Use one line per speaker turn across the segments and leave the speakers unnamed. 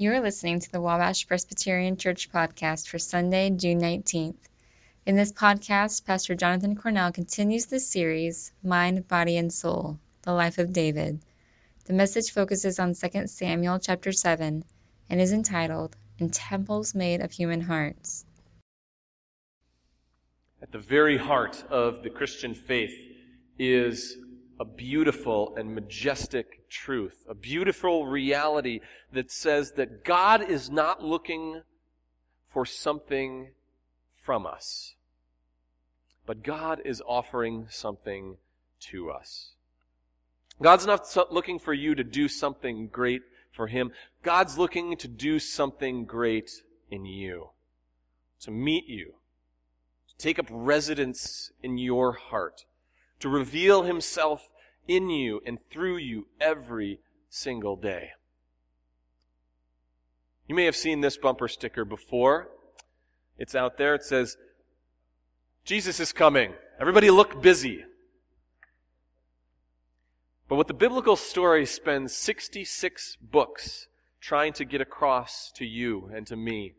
You are listening to the Wabash Presbyterian Church podcast for Sunday, June 19th. In this podcast, Pastor Jonathan Cornell continues the series, Mind, Body, and Soul, the Life of David. The message focuses on 2 Samuel chapter 7 and is entitled, In Temples Made of Human Hearts.
At the very heart of the Christian faith is a beautiful and majestic truth, a beautiful reality that says that God is not looking for something from us, but God is offering something to us. God's not looking for you to do something great for Him. God's looking to do something great in you, to meet you, to take up residence in your heart, to reveal Himself in you and through you every single day. You may have seen this bumper sticker before. It's out there. It says, Jesus is coming. Everybody look busy. But what the biblical story spends 66 books trying to get across to you and to me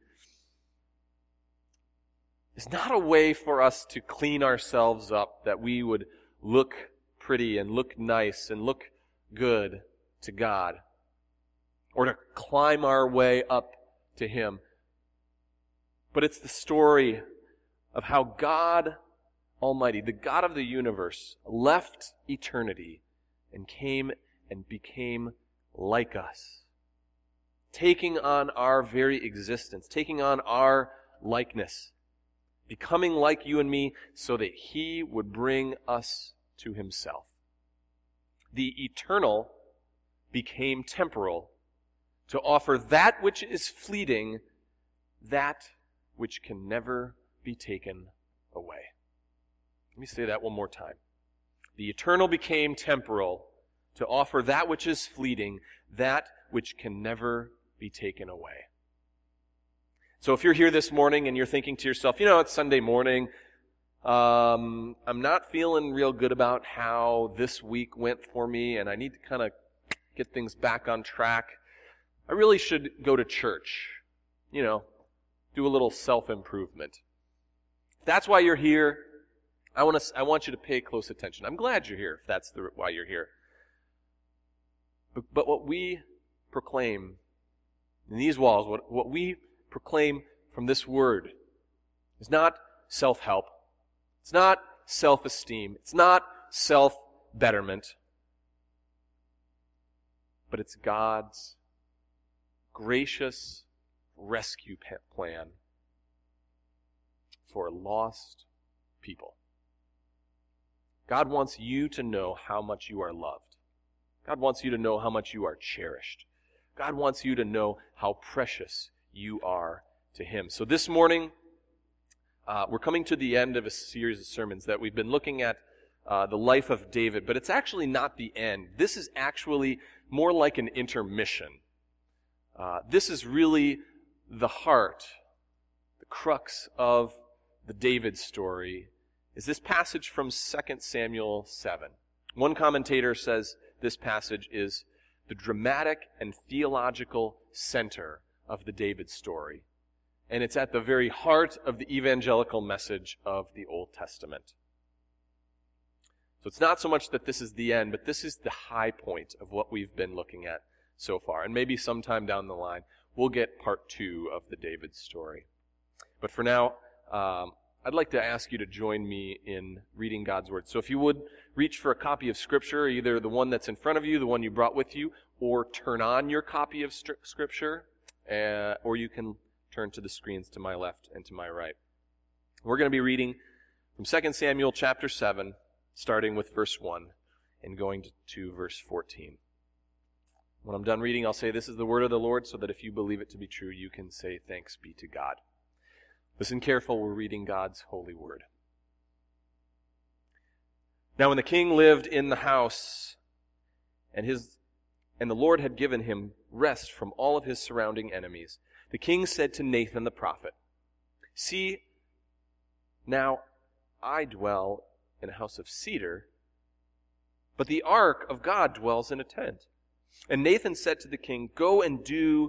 is not a way for us to clean ourselves up, that we would look pretty and look nice and look good to God, or to climb our way up to Him. But it's the story of how God Almighty, the God of the universe, left eternity and came and became like us, taking on our very existence, taking on our likeness, becoming like you and me so that He would bring us to Himself. The eternal became temporal to offer that which is fleeting, that which can never be taken away. Let me say that one more time. The eternal became temporal to offer that which is fleeting, that which can never be taken away. So if you're here this morning and you're thinking to yourself, it's Sunday morning, I'm not feeling real good about how this week went for me, and I need to kind of get things back on track. I really should go to church, do a little self-improvement. If that's why you're here, I want you to pay close attention. I'm glad you're here if that's why you're here. But what we proclaim in these walls, what we proclaim from this word is not self-help. It's not self-esteem. It's not self-betterment. But it's God's gracious rescue plan for lost people. God wants you to know how much you are loved. God wants you to know how much you are cherished. God wants you to know how precious you are to Him. So this morning, we're coming to the end of a series of sermons that we've been looking at the life of David, but it's actually not the end. This is actually more like an intermission. This is really the heart, the crux of the David story, is this passage from 2 Samuel 7. One commentator says this passage is the dramatic and theological center of the David story. And it's at the very heart of the evangelical message of the Old Testament. So it's not so much that this is the end, but this is the high point of what we've been looking at so far. And maybe sometime down the line, we'll get part 2 of the David story. But for now, I'd like to ask you to join me in reading God's Word. So if you would, reach for a copy of Scripture, either the one that's in front of you, the one you brought with you, or turn on your copy of Scripture, or you can turn to the screens to my left and to my right. We're going to be reading from 2 Samuel chapter 7, starting with verse 1 and going to verse 14. When I'm done reading, I'll say, "This is the word of the Lord," so that if you believe it to be true, you can say, "Thanks be to God." Listen careful, we're reading God's holy word. Now when the king lived in the house, and the Lord had given him rest from all of his surrounding enemies, the king said to Nathan the prophet, "See, now I dwell in a house of cedar, but the ark of God dwells in a tent." And Nathan said to the king, "Go and do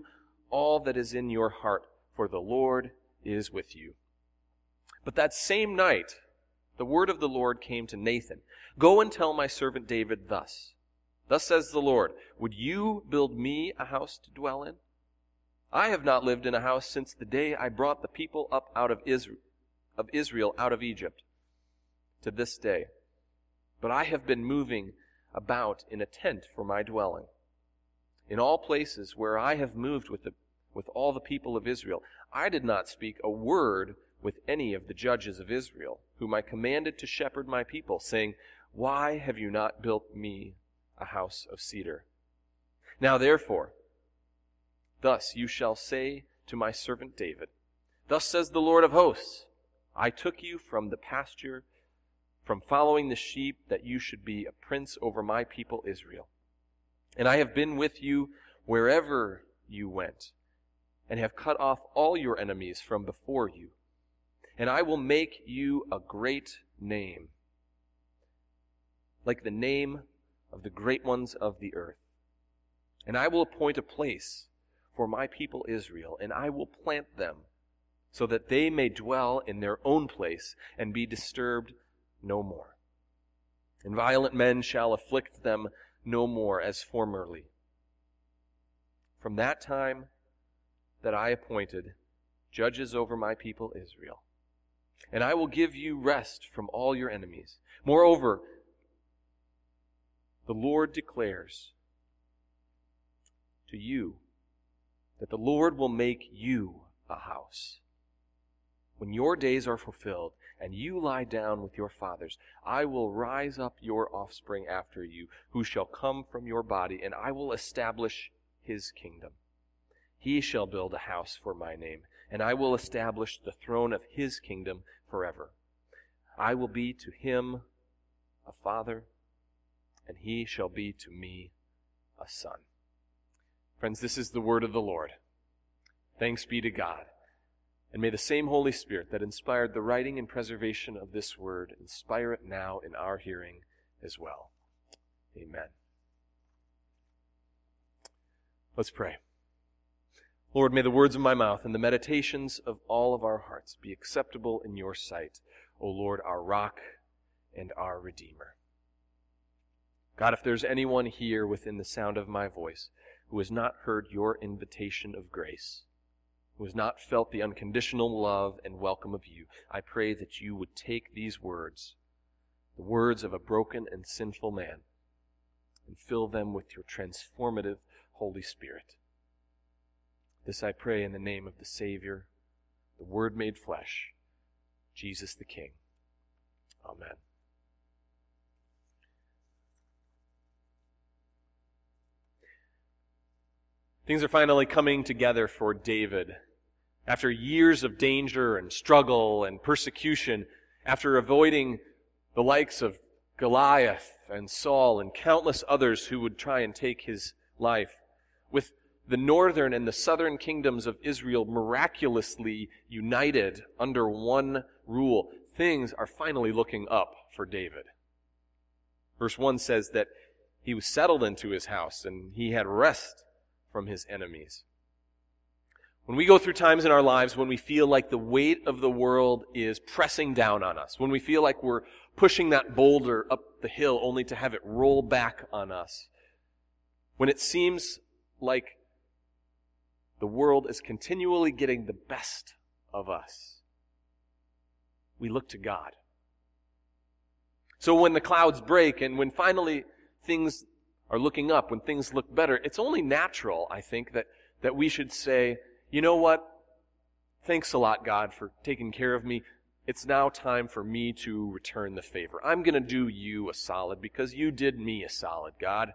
all that is in your heart, for the Lord is with you." But that same night, the word of the Lord came to Nathan. "Go and tell my servant David thus. Thus says the Lord, would you build me a house to dwell in? I have not lived in a house since the day I brought the people up out of Israel out of Egypt to this day. But I have been moving about in a tent for my dwelling. In all places where I have moved with all the people of Israel, I did not speak a word with any of the judges of Israel, whom I commanded to shepherd my people, saying, why have you not built me a house of cedar? Now therefore, thus you shall say to my servant David, thus says the Lord of hosts, I took you from the pasture, from following the sheep, that you should be a prince over my people Israel. And I have been with you wherever you went, and have cut off all your enemies from before you. And I will make you a great name, like the name of the great ones of the earth. And I will appoint a place for my people Israel, and I will plant them, so that they may dwell in their own place and be disturbed no more. And violent men shall afflict them no more as formerly. From that time that I appointed judges over my people Israel. And I will give you rest from all your enemies. Moreover, the Lord declares to you that the Lord will make you a house. When your days are fulfilled and you lie down with your fathers, I will rise up your offspring after you, who shall come from your body, and I will establish his kingdom. He shall build a house for my name, and I will establish the throne of his kingdom forever. I will be to him a father, and he shall be to me a son. Friends, this is the word of the Lord. Thanks be to God. And may the same Holy Spirit that inspired the writing and preservation of this word inspire it now in our hearing as well. Amen. Let's pray. Lord, may the words of my mouth and the meditations of all of our hearts be acceptable in your sight, O Lord, our rock and our Redeemer. God, if there's anyone here within the sound of my voice who has not heard your invitation of grace, who has not felt the unconditional love and welcome of you, I pray that you would take these words, the words of a broken and sinful man, and fill them with your transformative Holy Spirit. This I pray in the name of the Savior, the Word made flesh, Jesus the King. Amen. Things are finally coming together for David. After years of danger and struggle and persecution, after avoiding the likes of Goliath and Saul and countless others who would try and take his life, with the northern and the southern kingdoms of Israel miraculously united under one rule, things are finally looking up for David. Verse 1 says that he was settled into his house and he had rest from his enemies. When we go through times in our lives when we feel like the weight of the world is pressing down on us, when we feel like we're pushing that boulder up the hill only to have it roll back on us, when it seems like the world is continually getting the best of us, we look to God. So when the clouds break and when finally things are looking up, when things look better, it's only natural, I think, that we should say, you know what? Thanks a lot, God, for taking care of me. It's now time for me to return the favor. I'm going to do you a solid because you did me a solid, God.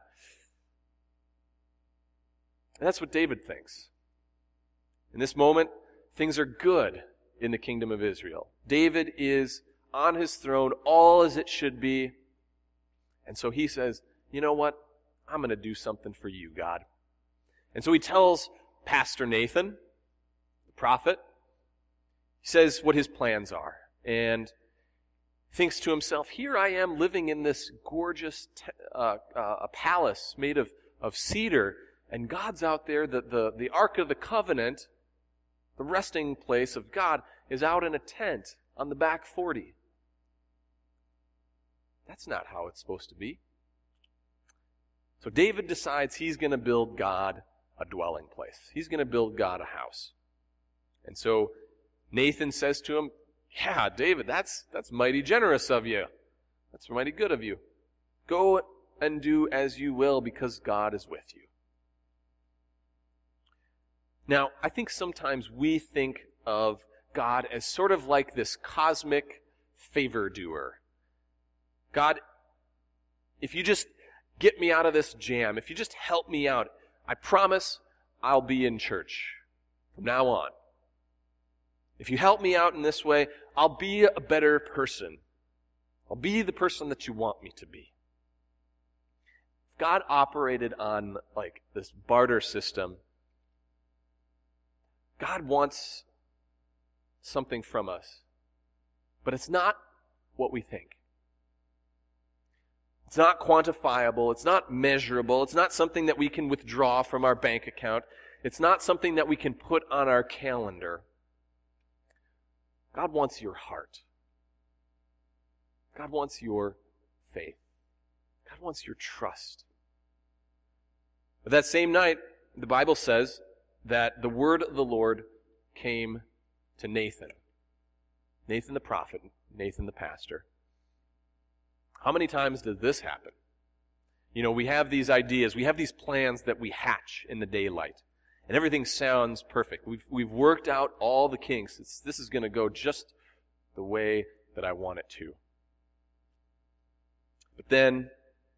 And that's what David thinks. In this moment, things are good in the kingdom of Israel. David is on his throne, all as it should be. And so he says, you know what? I'm going to do something for you, God. And so he tells Pastor Nathan, the prophet, he says what his plans are. And thinks to himself, here I am living in this gorgeous a palace made of cedar, And God's out there, the Ark of the Covenant, the resting place of God, is out in a tent on the back 40. That's not how it's supposed to be. So David decides he's going to build God a dwelling place. He's going to build God a house. And so Nathan says to him, yeah, David, that's mighty generous of you. That's mighty good of you. Go and do as you will, because God is with you. Now, I think sometimes we think of God as sort of like this cosmic favor doer. God, if you just get me out of this jam, if you just help me out, I promise I'll be in church from now on. If you help me out in this way, I'll be a better person. I'll be the person that you want me to be. If God operated on like this barter system, God wants something from us, but it's not what we think. It's not quantifiable. It's not measurable. It's not something that we can withdraw from our bank account. It's not something that we can put on our calendar. God wants your heart. God wants your faith. God wants your trust. But that same night, the Bible says that the word of the Lord came to Nathan. Nathan the prophet, Nathan the pastor. How many times does this happen? You know, we have these ideas, we have these plans that we hatch in the daylight, and everything sounds perfect. We've worked out all the kinks. This is going to go just the way that I want it to. But then,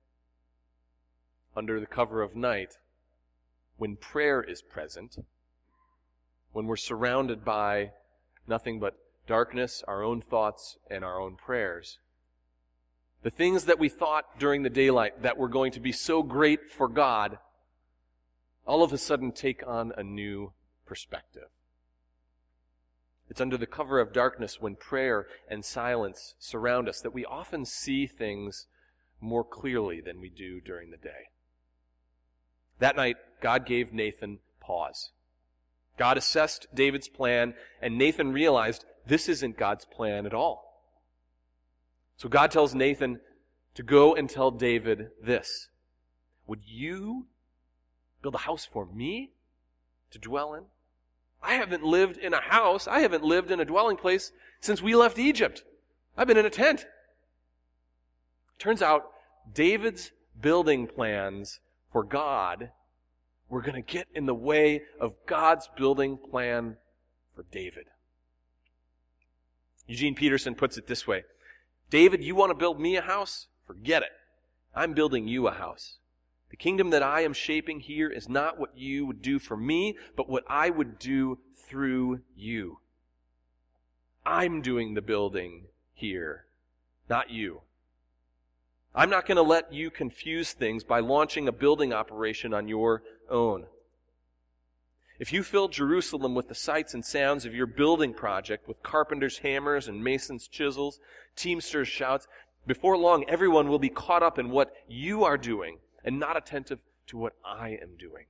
under the cover of night, when prayer is present, when we're surrounded by nothing but darkness, our own thoughts, and our own prayers, the things that we thought during the daylight that were going to be so great for God, all of a sudden take on a new perspective. It's under the cover of darkness, when prayer and silence surround us, that we often see things more clearly than we do during the day. That night, God gave Nathan pause. God assessed David's plan, and Nathan realized this isn't God's plan at all. So God tells Nathan to go and tell David this: would you build a house for me to dwell in? I haven't lived in a house, I haven't lived in a dwelling place since we left Egypt. I've been in a tent. Turns out David's building plans for God were going to get in the way of God's building plan for David. Eugene Peterson puts it this way: David, you want to build me a house? Forget it. I'm building you a house. The kingdom that I am shaping here is not what you would do for me, but what I would do through you. I'm doing the building here, not you. I'm not going to let you confuse things by launching a building operation on your own. If you fill Jerusalem with the sights and sounds of your building project, with carpenters' hammers and masons' chisels, teamsters' shouts, before long everyone will be caught up in what you are doing and not attentive to what I am doing.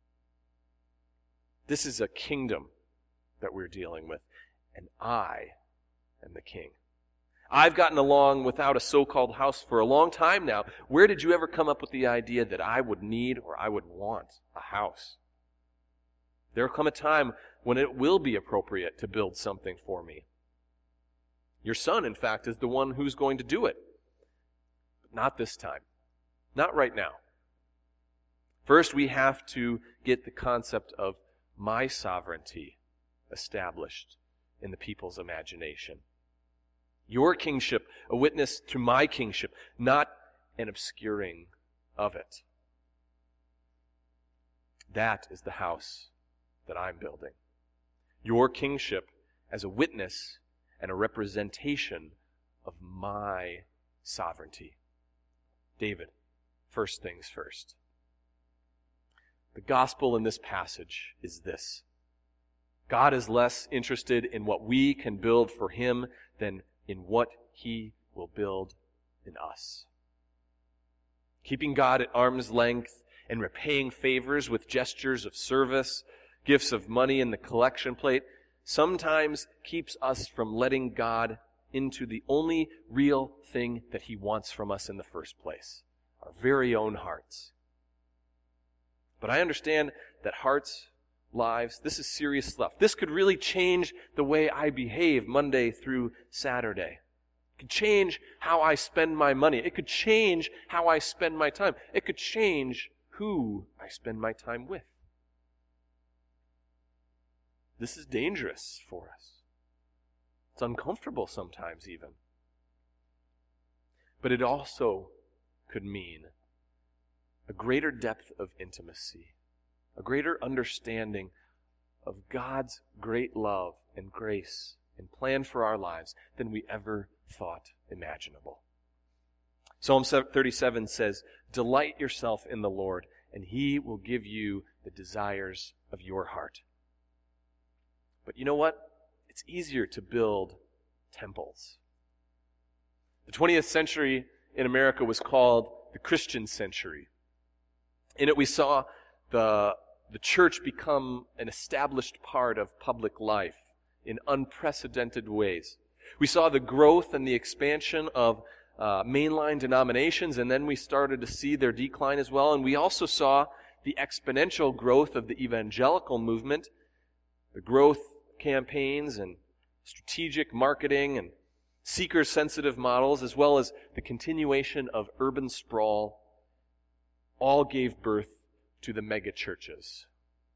This is a kingdom that we're dealing with, and I am the king. I've gotten along without a so-called house for a long time now. Where did you ever come up with the idea that I would need or I would want a house? There will come a time when it will be appropriate to build something for me. Your son, in fact, is the one who's going to do it. But not this time. Not right now. First, we have to get the concept of my sovereignty established in the people's imagination. Your kingship, a witness to my kingship, not an obscuring of it. That is the house that I'm building. Your kingship as a witness and a representation of my sovereignty. David, first things first. The gospel in this passage is this: God is less interested in what we can build for Him than in what He will build in us. Keeping God at arm's length and repaying favors with gestures of service, gifts of money in the collection plate, sometimes keeps us from letting God into the only real thing that He wants from us in the first place, our very own hearts. But I understand that hearts, lives, this is serious stuff. This could really change the way I behave Monday through Saturday. It could change how I spend my money. It could change how I spend my time. It could change who I spend my time with. This is dangerous for us. It's uncomfortable sometimes even. But it also could mean a greater depth of intimacy, a greater understanding of God's great love and grace and plan for our lives than we ever thought imaginable. Psalm 37 says, "Delight yourself in the Lord, and He will give you the desires of your heart." But you know what? It's easier to build temples. The 20th century in America was called the Christian century. In it we saw the church become an established part of public life in unprecedented ways. We saw the growth and the expansion of mainline denominations, and then we started to see their decline as well. And we also saw the exponential growth of the evangelical movement, the growth campaigns and strategic marketing and seeker-sensitive models, as well as the continuation of urban sprawl, all gave birth to the megachurches.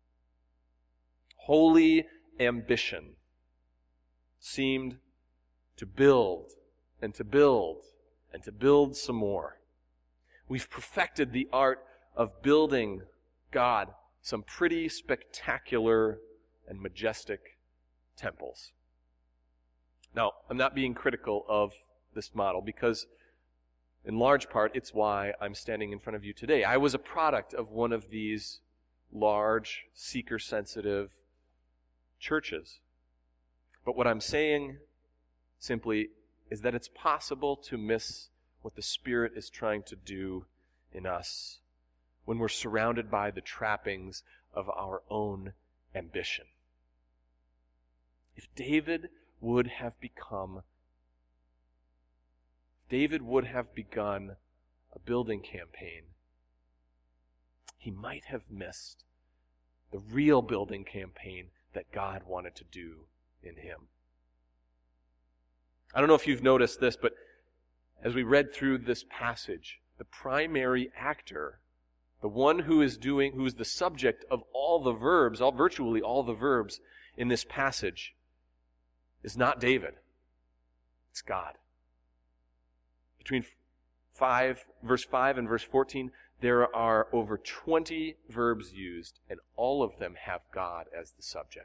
Holy ambition seemed to build and to build and to build some more. We've perfected the art of building God some pretty spectacular and majestic temples. Now, I'm not being critical of this model because, in large part, it's why I'm standing in front of you today. I was a product of one of these large, seeker-sensitive churches. But what I'm saying simply is that it's possible to miss what the Spirit is trying to do in us when we're surrounded by the trappings of our own ambition. If David would have begun a building campaign, he might have missed the real building campaign that God wanted to do in him. I don't know if you've noticed this, but as we read through this passage, the primary actor, the one who is the subject of all the verbs, virtually all the verbs in this passage, is not David. It's God. Between verse 5 and verse 14, there are over 20 verbs used, and all of them have God as the subject.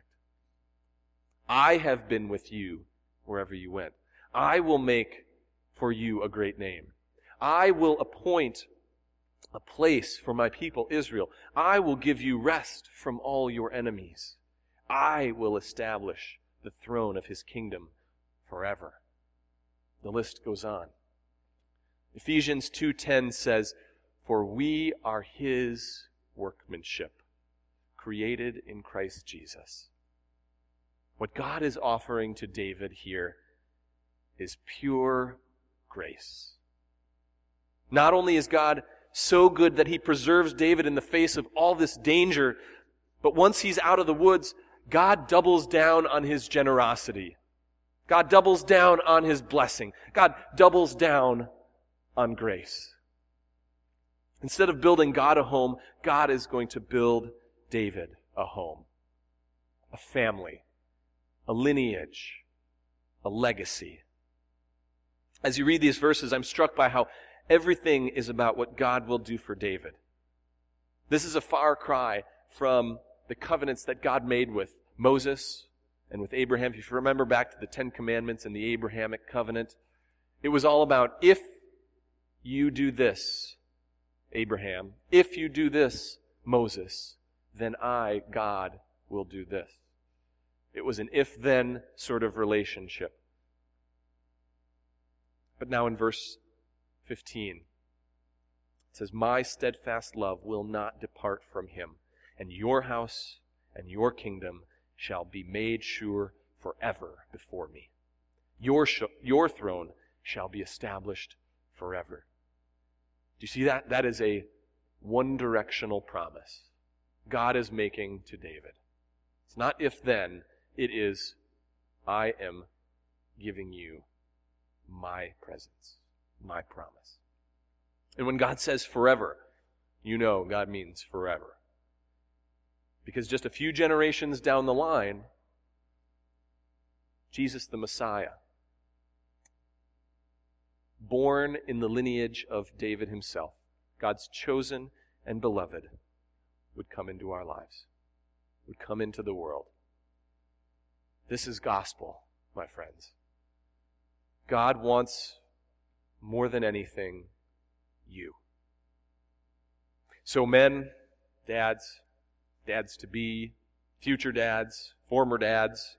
I have been with you wherever you went. I will make for you a great name. I will appoint a place for my people Israel. I will give you rest from all your enemies. I will establish the throne of his kingdom forever. The list goes on. Ephesians 2:10 says, "For we are his workmanship, created in Christ Jesus." What God is offering to David here is pure grace. Not only is God so good that he preserves David in the face of all this danger, but once he's out of the woods, God doubles down on his generosity. God doubles down on his blessing. God doubles down on grace. Instead of building God a home, God is going to build David a home, a family, a lineage, a legacy. As you read these verses, I'm struck by how everything is about what God will do for David. This is a far cry from the covenants that God made with Moses and with Abraham. If you remember back to the 10 Commandments and the Abrahamic covenant, it was all about, if you do this, Abraham, if you do this, Moses, then I, God, will do this. It was an if-then sort of relationship. But now in verse 15, It says, my steadfast love will not depart from him, and your house and your kingdom shall be made sure forever before me. Your throne shall be established forever. Do you see that? That is a one-directional promise God is making to David. It's not if then, it is, I am giving you my presence, my promise. And when God says forever, you know God means forever. Because just a few generations down the line, Jesus the Messiah, born in the lineage of David himself, God's chosen and beloved, would come into our lives, would come into the world. This is gospel, my friends. God wants, more than anything, you. So men, dads, dads-to-be, future dads, former dads,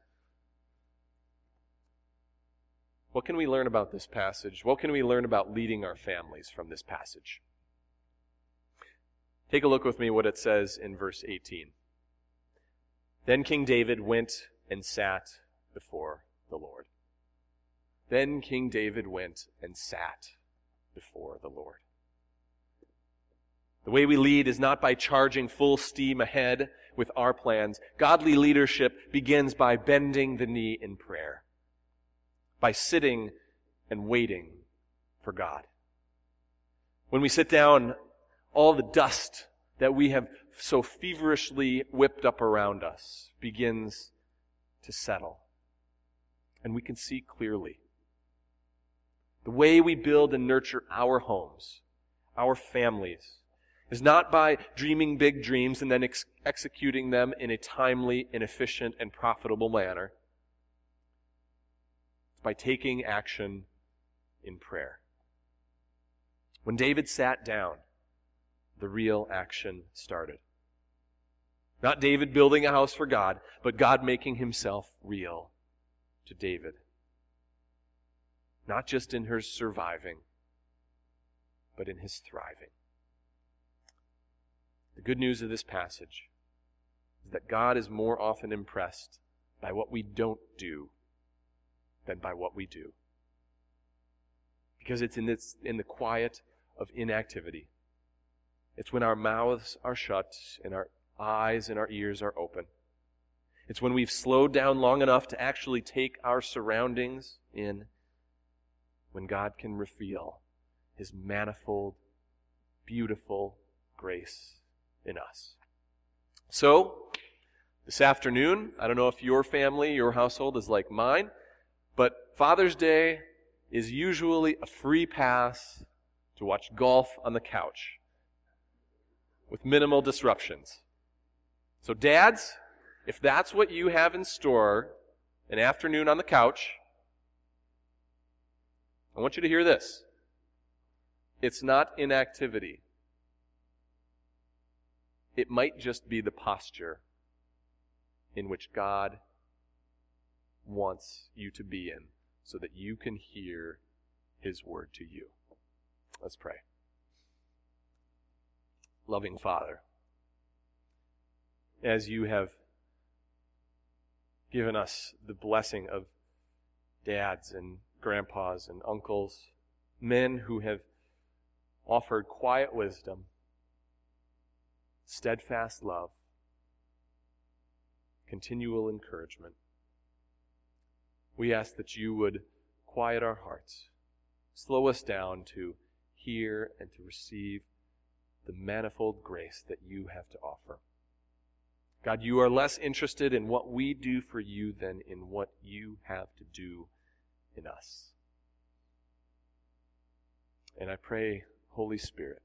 what can we learn about this passage? What can we learn about leading our families from this passage? Take a look with me what it says in verse 18. Then King David went and sat before the Lord. Then King David went and sat before the Lord. The way we lead is not by charging full steam ahead with our plans. Godly leadership begins by bending the knee in prayer, by sitting and waiting for God. When we sit down, all the dust that we have so feverishly whipped up around us begins to settle, and we can see clearly. The way we build and nurture our homes, our families, is not by dreaming big dreams and then executing them in a timely and efficient and profitable manner. It's by taking action in prayer. When David sat down, the real action started. Not David building a house for God, but God making himself real to David. Not just in his surviving, but in his thriving. The good news of this passage is that God is more often impressed by what we don't do than by what we do. Because it's in the quiet of inactivity. It's when our mouths are shut and our eyes and our ears are open. It's when we've slowed down long enough to actually take our surroundings in, when God can reveal His manifold, beautiful grace in us. So, this afternoon, I don't know if your family, your household is like mine, but Father's Day is usually a free pass to watch golf on the couch with minimal disruptions. So dads, if that's what you have in store, an afternoon on the couch, I want you to hear this. It's not inactivity. It might just be the posture in which God wants you to be in so that you can hear His word to you. Let's pray. Loving Father, as you have given us the blessing of dads and grandpas and uncles, men who have offered quiet wisdom, steadfast love, continual encouragement, we ask that you would quiet our hearts, slow us down to hear and to receive the manifold grace that you have to offer. God, you are less interested in what we do for you than in what you have to do in us. And I pray, Holy Spirit,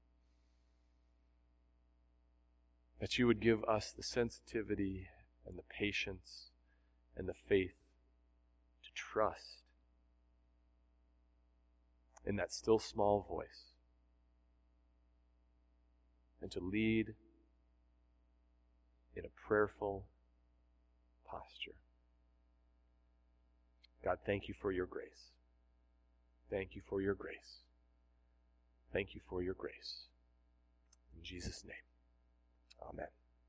that you would give us the sensitivity and the patience and the faith to trust in that still small voice and to lead in a prayerful posture. God, thank you for your grace. Thank you for your grace. Thank you for your grace. In Jesus' name, amen.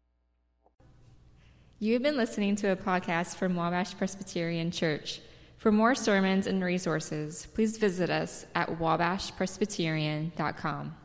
You have been listening to a podcast from Wabash Presbyterian Church. For more sermons and resources, please visit us at wabashpresbyterian.com.